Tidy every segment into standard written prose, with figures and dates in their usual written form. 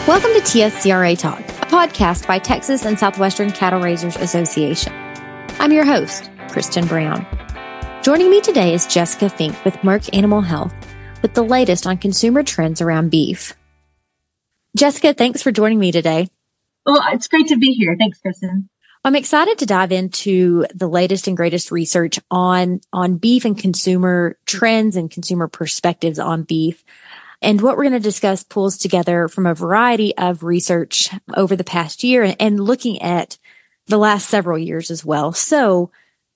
Welcome to TSCRA Talk, a podcast by Texas and Southwestern Cattle Raisers Association. I'm your host, Kristen Brown. Joining me today is Jessica Fink with Merck Animal Health with the latest on consumer trends around beef. Jessica, thanks for joining me today. Well, it's great to be here. Thanks, Kristen. I'm excited to dive into the latest and greatest research on beef and consumer trends and consumer perspectives on beef. And what we're going to discuss pulls together from a variety of research over the past year and looking at the last several years as well. So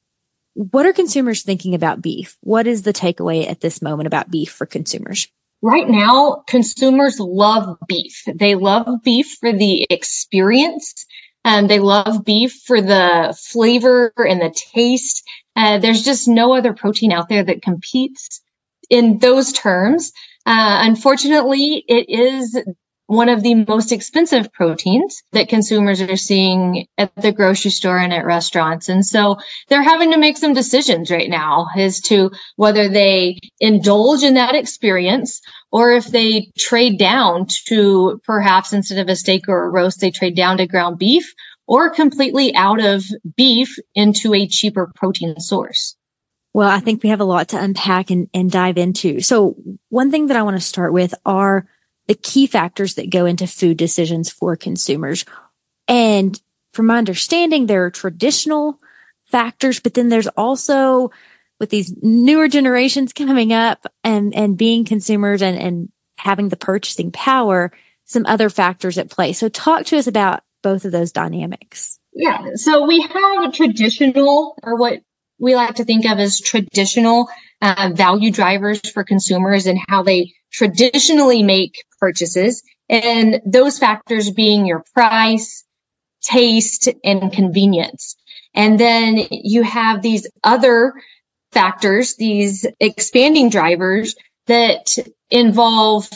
what are consumers thinking about beef? What is the takeaway at this moment about beef for consumers? Right now, consumers love beef. They love beef for the experience. They love beef for the flavor and the taste. There's just no other protein out there that competes in those terms. Unfortunately, it is one of the most expensive proteins that consumers are seeing at the grocery store and at restaurants. And so they're having to make some decisions right now as to whether they indulge in that experience or if they trade down to perhaps instead of a steak or a roast, they trade down to ground beef or completely out of beef into a cheaper protein source. Well, I think we have a lot to unpack and dive into. So one thing that I want to start with are the key factors that go into food decisions for consumers. And from my understanding, there are traditional factors, but then there's also, with these newer generations coming up and being consumers and having the purchasing power, some other factors at play. So talk to us about both of those dynamics. Yeah. So we have traditional, or what we like to think of as traditional value drivers for consumers and how they traditionally make purchases. And those factors being your price, taste, and convenience. And then you have these other factors, these expanding drivers that involve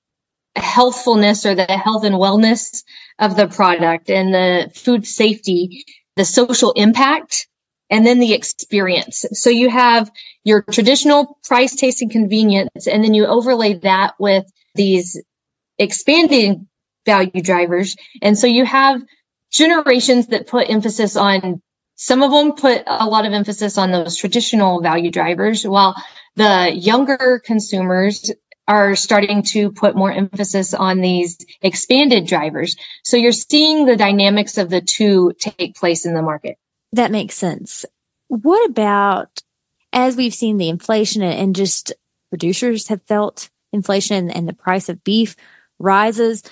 healthfulness or the health and wellness of the product and the food safety, the social impact, and then the experience. So you have your traditional price, taste, and convenience, and then you overlay that with these expanding value drivers. And so you have generations that put emphasis on, some of them put a lot of emphasis on those traditional value drivers, while the younger consumers are starting to put more emphasis on these expanded drivers. So you're seeing the dynamics of the two take place in the market. That makes sense. What about, as we've seen the inflation and just producers have felt inflation and the price of beef rises,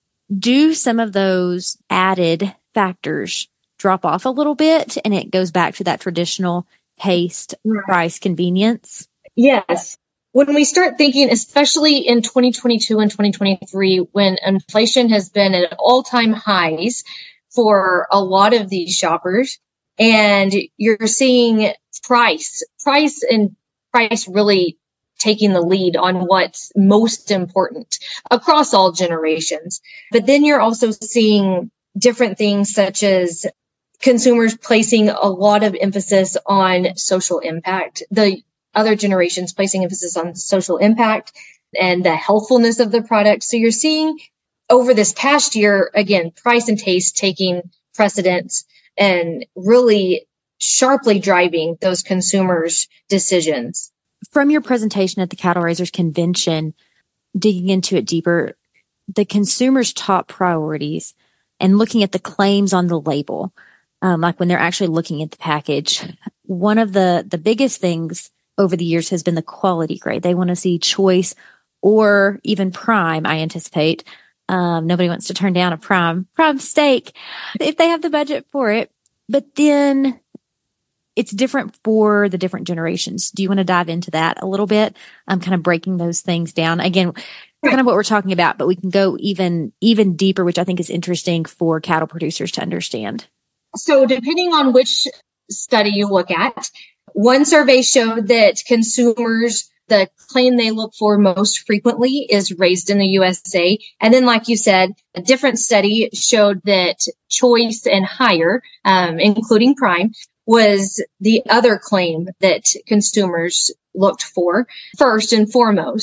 do some of those added factors drop off a little bit and it goes back to that traditional taste, price, convenience? Yes. When we start thinking, especially in 2022 and 2023, when inflation has been at all-time highs for a lot of these shoppers, and you're seeing price really taking the lead on what's most important across all generations. But then you're also seeing different things such as consumers placing a lot of emphasis on social impact, the other generations placing emphasis on social impact and the healthfulness of the product. So you're seeing over this past year, again, price and taste taking precedence and really sharply driving those consumers' decisions. From your presentation at the Cattle Raisers Convention, digging into it deeper, the consumer's top priorities and looking at the claims on the label, like when they're actually looking at the package, one of the biggest things over the years has been the quality grade. They want to see choice or even prime, I anticipate. Nobody wants to turn down a prime steak if they have the budget for it. But then it's different for the different generations. Do you want to dive into that a little bit? Kind of breaking those things down. Again, kind of what we're talking about, but we can go even deeper, which I think is interesting for cattle producers to understand. So depending on which study you look at, one survey showed that consumers, the claim they look for most frequently is raised in the USA. And then, like you said, a different study showed that choice and higher, including prime, was the other claim that consumers looked for first and foremost.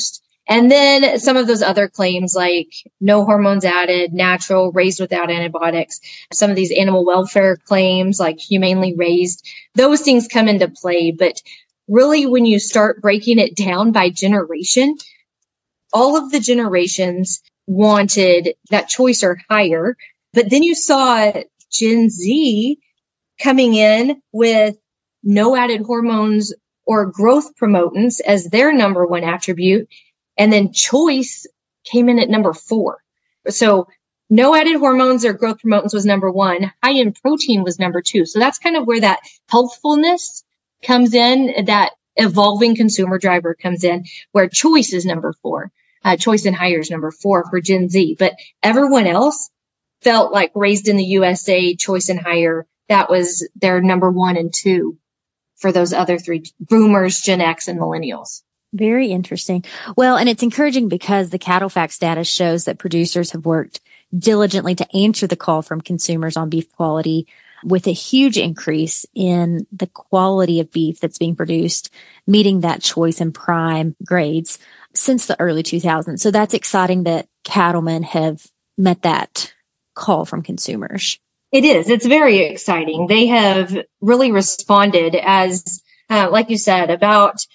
And then some of those other claims like no hormones added, natural, raised without antibiotics, some of these animal welfare claims like humanely raised, those things come into play. But really, when you start breaking it down by generation, all of the generations wanted that choice or higher. But then you saw Gen Z coming in with no added hormones or growth promotants as their number one attribute. And then choice came in at number 4. So no added hormones or growth promotants was number 1. High in protein was number 2. So that's kind of where that healthfulness comes in, that evolving consumer driver comes in, where choice is number 4. Choice and higher is number 4 for Gen Z. But everyone else felt like raised in the USA, choice and higher, that was their number 1 and 2 for those other 3 boomers, Gen X, and millennials. Very interesting. Well, and it's encouraging because the Cattle Facts data shows that producers have worked diligently to answer the call from consumers on beef quality, with a huge increase in the quality of beef that's being produced, meeting that choice and prime grades since the early 2000s. So that's exciting that cattlemen have met that call from consumers. It is. It's very exciting. They have really responded as, like you said, about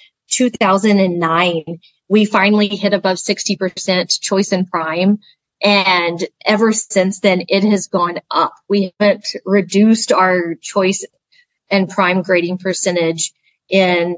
2009, we finally hit above 60% choice and prime. And ever since then, it has gone up. We haven't reduced our choice and prime grading percentage in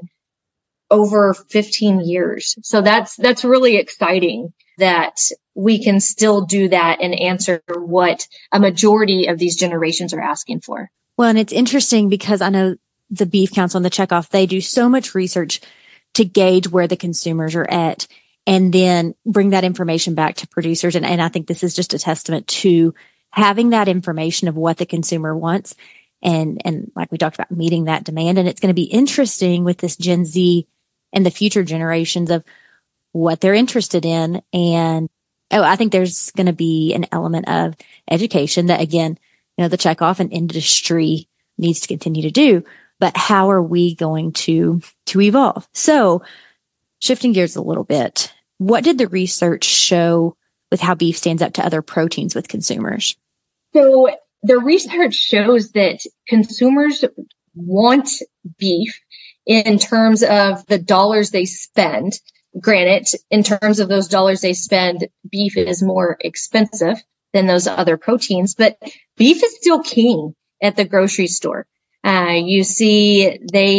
over 15 years. So that's really exciting that we can still do that and answer what a majority of these generations are asking for. Well, and it's interesting because I know the Beef Council and the Checkoff, they do so much research to gauge where the consumers are at and then bring that information back to producers. And I think this is just a testament to having that information of what the consumer wants and like we talked about, meeting that demand. And it's going to be interesting with this Gen Z and the future generations of what they're interested in. And I think there's going to be an element of education that, again, the Checkoff and industry needs to continue to do. But how are we going to evolve? So shifting gears a little bit, what did the research show with how beef stands up to other proteins with consumers? So the research shows that consumers want beef in terms of the dollars they spend. Granted, in terms of those dollars they spend, beef is more expensive than those other proteins, but beef is still king at the grocery store. You see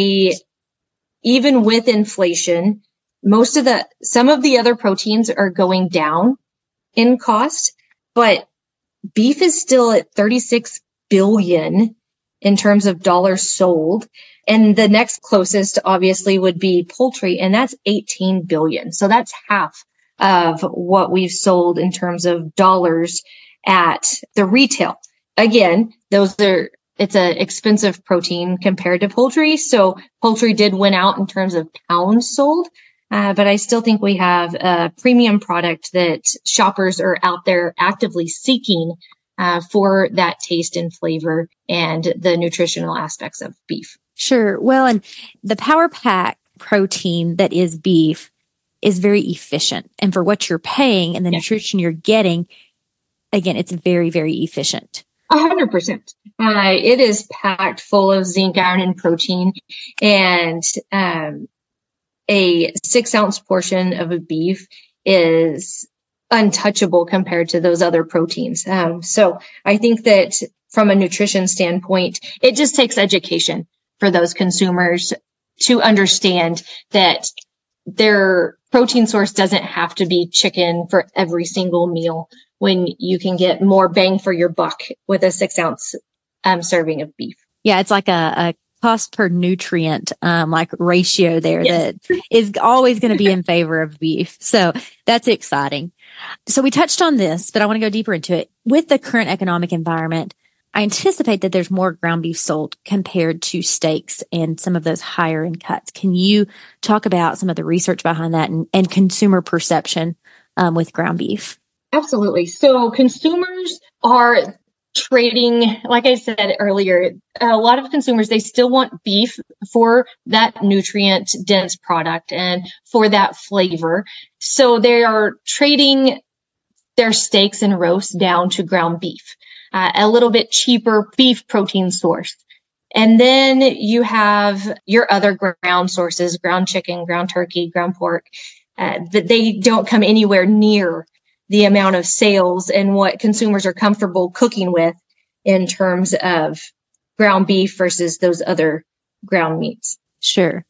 even with inflation, some of the other proteins are going down in cost, but beef is still at 36 billion in terms of dollars sold. And the next closest obviously would be poultry, and that's 18 billion. So that's half of what we've sold in terms of dollars at the retail. Again, it's an expensive protein compared to poultry. So poultry did win out in terms of pounds sold. But I still think we have a premium product that shoppers are out there actively seeking for that taste and flavor and the nutritional aspects of beef. Sure. Well, and the Power Pack protein that is beef is very efficient. And for what you're paying and the nutrition you're getting, again, it's very, very efficient. 100%. It is packed full of zinc, iron, and protein. And a 6-ounce portion of a beef is untouchable compared to those other proteins. So I think that from a nutrition standpoint, it just takes education for those consumers to understand that their protein source doesn't have to be chicken for every single meal when you can get more bang for your buck with a 6-ounce serving of beef. Yeah, it's like a cost per nutrient like ratio there that is always going to be in favor of beef. So that's exciting. So we touched on this, but I want to go deeper into it. With the current economic environment, I anticipate that there's more ground beef sold compared to steaks and some of those higher end cuts. Can you talk about some of the research behind that and consumer perception with ground beef? Absolutely. So consumers are trading, like I said earlier, a lot of consumers, they still want beef for that nutrient dense product and for that flavor. So they are trading their steaks and roasts down to ground beef, a little bit cheaper beef protein source. And then you have your other ground sources, ground chicken, ground turkey, ground pork, that they don't come anywhere near the amount of sales and what consumers are comfortable cooking with in terms of ground beef versus those other ground meats. Sure.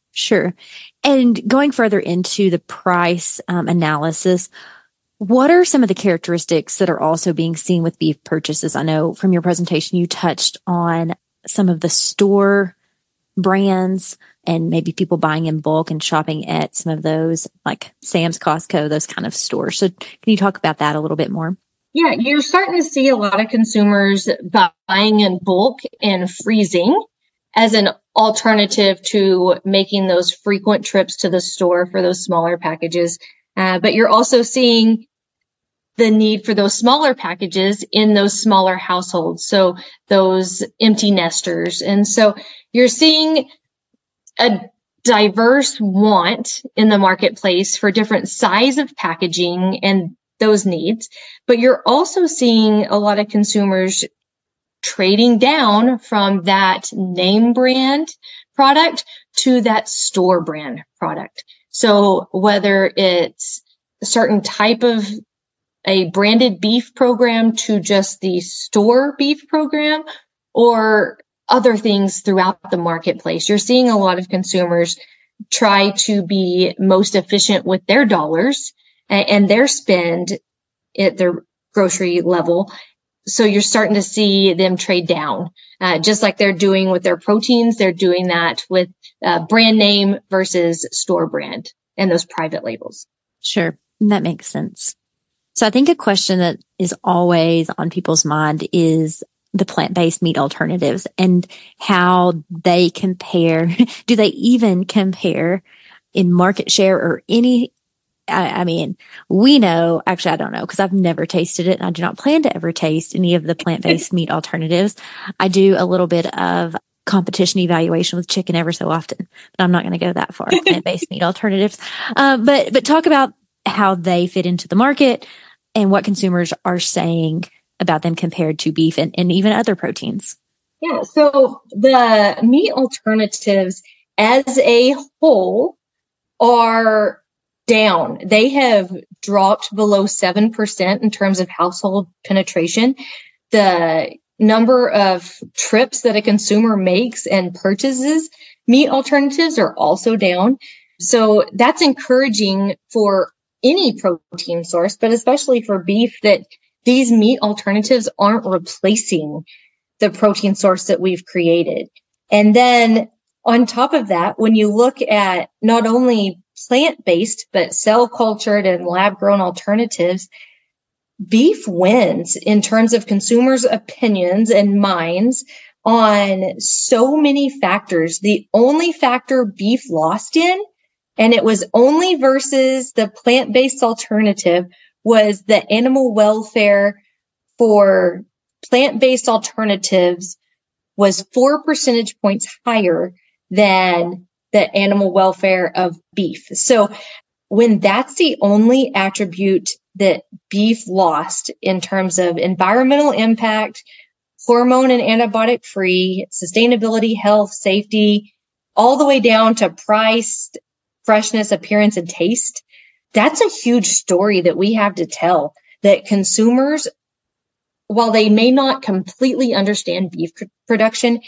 And going further into the price analysis, what are some of the characteristics that are also being seen with beef purchases? I know from your presentation, you touched on some of the store brands and maybe people buying in bulk and shopping at some of those like Sam's, Costco, those kind of stores. So can you talk about that a little bit more? Yeah, you're starting to see a lot of consumers buying in bulk and freezing as an alternative to making those frequent trips to the store for those smaller packages. But you're also seeing the need for those smaller packages in those smaller households. So those empty nesters. And so you're seeing a diverse want in the marketplace for different size of packaging and those needs. But you're also seeing a lot of consumers trading down from that name brand product to that store brand product. So whether it's a certain type of a branded beef program to just the store beef program or other things throughout the marketplace, you're seeing a lot of consumers try to be most efficient with their dollars and their spend at their grocery level. So you're starting to see them trade down, just like they're doing with their proteins. They're doing that with brand name versus store brand and those private labels. Sure. That makes sense. So I think a question that is always on people's mind is the plant-based meat alternatives and how they compare. Do they even compare in market share or any? I mean, we know, actually, I don't know because I've never tasted it and I do not plan to ever taste any of the plant-based meat alternatives. I do a little bit of competition evaluation with chicken ever so often, but I'm not going to go that far. Plant-based meat alternatives. But talk about how they fit into the market and what consumers are saying about them compared to beef and even other proteins. Yeah. So the meat alternatives as a whole are down. They have dropped below 7% in terms of household penetration. The number of trips that a consumer makes and purchases meat alternatives are also down. So that's encouraging for any protein source, but especially for beef, that these meat alternatives aren't replacing the protein source that we've created. And then on top of that, when you look at not only plant-based, but cell cultured and lab grown alternatives, beef wins in terms of consumers' opinions and minds on so many factors. The only factor beef lost in, and it was only versus the plant-based alternative, was the animal welfare for plant-based alternatives was 4 percentage points higher than the animal welfare of beef. So when that's the only attribute that beef lost in terms of environmental impact, hormone and antibiotic free, sustainability, health, safety, all the way down to price, freshness, appearance, and taste, that's a huge story that we have to tell, that consumers, while they may not completely understand beef production,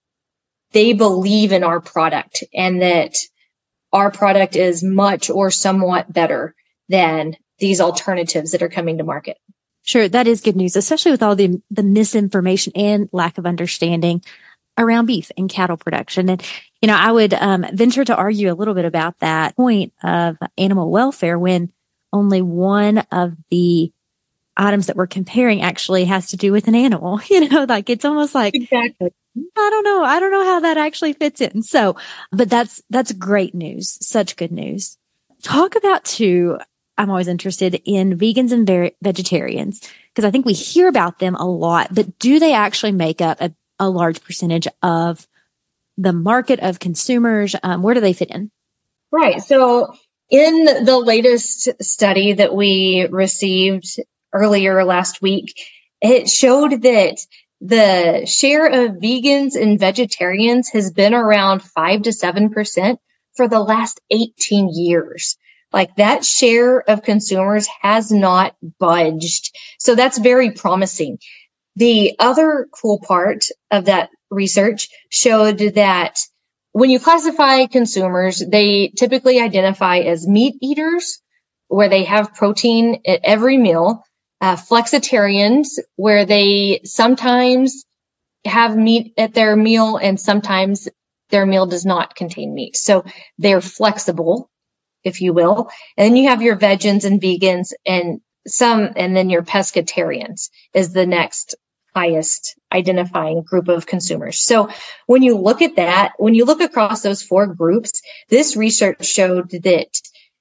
they believe in our product and that our product is much or somewhat better than these alternatives that are coming to market. Sure. That is good news, especially with all the misinformation and lack of understanding around beef and cattle production. And, I would venture to argue a little bit about that point of animal welfare when only one of the items that we're comparing actually has to do with an animal. Like it's almost like, exactly. I don't know how that actually fits in. So, but that's great news. Such good news. Talk about too, I'm always interested in vegans and vegetarians, Because I think we hear about them a lot, but do they actually make up a large percentage of the market of consumers? Where do they fit in? Right. So in the latest study that we received earlier last week, it showed that the share of vegans and vegetarians has been around 5 to 7% for the last 18 years. Like that share of consumers has not budged. So that's very promising. The other cool part of that research showed that when you classify consumers, they typically identify as meat eaters, where they have protein at every meal, flexitarians, where they sometimes have meat at their meal and sometimes their meal does not contain meat. So they're flexible, if you will. And then you have your vegans and vegans and then your pescatarians is the next highest identifying group of consumers. So when you look at that, when you look across those four groups, this research showed that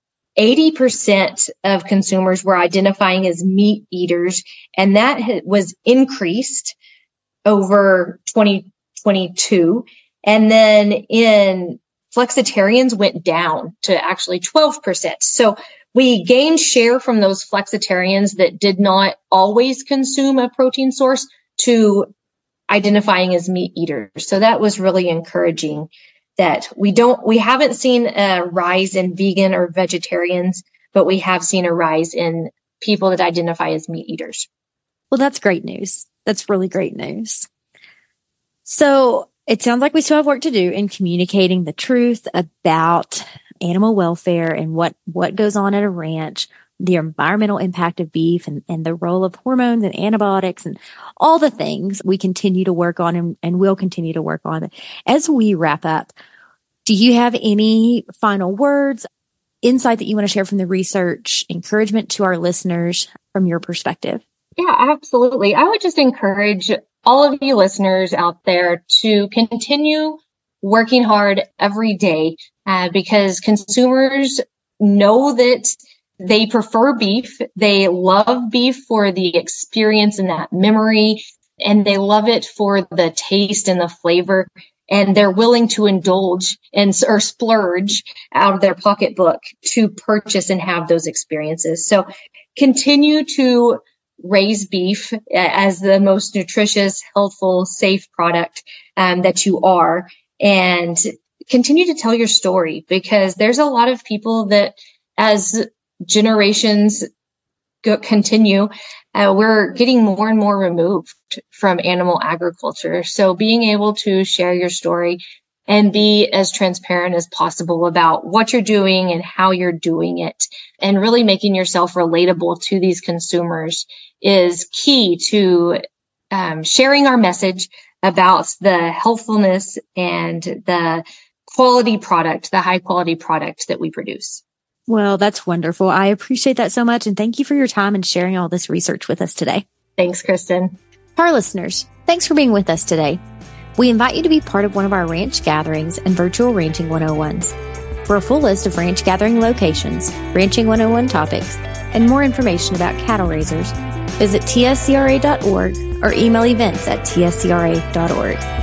80% of consumers were identifying as meat eaters, and that was increased over 2022. And then in flexitarians went down to actually 12%. So we gained share from those flexitarians that did not always consume a protein source to identifying as meat eaters. So that was really encouraging that we haven't seen a rise in vegan or vegetarians, but we have seen a rise in people that identify as meat eaters. Well, that's great news. That's really great news. So it sounds like we still have work to do in communicating the truth about animal welfare and what goes on at a ranch, the environmental impact of beef and the role of hormones and antibiotics and all the things we continue to work on and will continue to work on. As we wrap up, do you have any final words, insight that you want to share from the research, encouragement to our listeners from your perspective? Yeah, absolutely. I would just encourage all of you listeners out there to continue working hard every day because consumers know that they prefer beef. They love beef for the experience and that memory, and they love it for the taste and the flavor. And they're willing to indulge or splurge out of their pocketbook to purchase and have those experiences. So continue to raise beef as the most nutritious, healthful, safe product that you are, and continue to tell your story, because there's a lot of people that as generations continue, we're getting more and more removed from animal agriculture. So being able to share your story and be as transparent as possible about what you're doing and how you're doing it, and really making yourself relatable to these consumers is key to sharing our message about the healthfulness and the quality product, the high quality product that we produce. Well, that's wonderful. I appreciate that so much. And thank you for your time and sharing all this research with us today. Thanks, Kristen. To our listeners, thanks for being with us today. We invite you to be part of one of our ranch gatherings and virtual Ranching 101s. For a full list of ranch gathering locations, Ranching 101 topics, and more information about cattle raisers, visit tscra.org or email events@tscra.org.